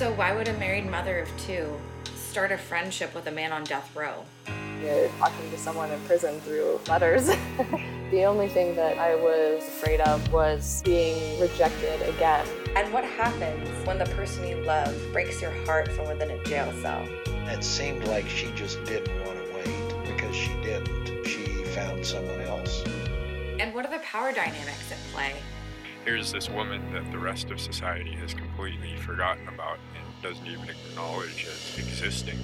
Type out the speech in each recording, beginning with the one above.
So why would a married mother of two start a friendship with a man on death row? You're talking to someone in prison through letters. The only thing that I was afraid of was being rejected again. And what happens when the person you love breaks your heart from within a jail cell? It seemed like she just didn't want to wait because she didn't. She found someone else. And what are the power dynamics at play? Here's this woman that the rest of society has completely forgotten about and doesn't even acknowledge as existing.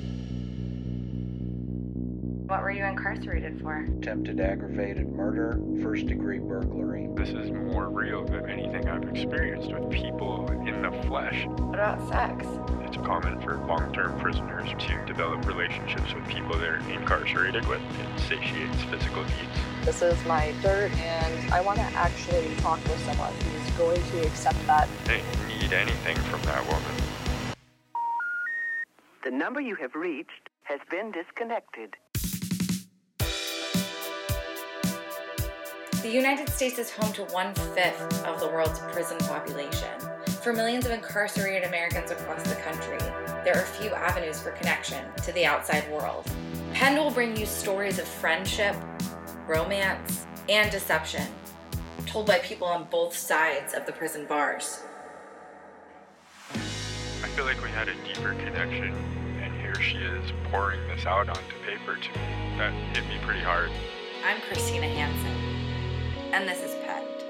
What were you incarcerated for? Attempted aggravated murder, first-degree burglary. This is more real than anything I've experienced with people in the flesh. What about sex? It's common for long-term prisoners to develop relationships with people they're incarcerated with. It satiates physical needs. This is my dirt, and I want to actually talk with someone who's going to accept that. They need anything from that woman. The number you have reached has been disconnected. The United States is home to 1/5 of the world's prison population. For millions of incarcerated Americans across the country, there are few avenues for connection to the outside world. Penn will bring you stories of friendship, romance, and deception, told by people on both sides of the prison bars. I feel like we had a deeper connection, and here she is pouring this out onto paper to me. That hit me pretty hard. I'm Christina Hansen, and this is Pet.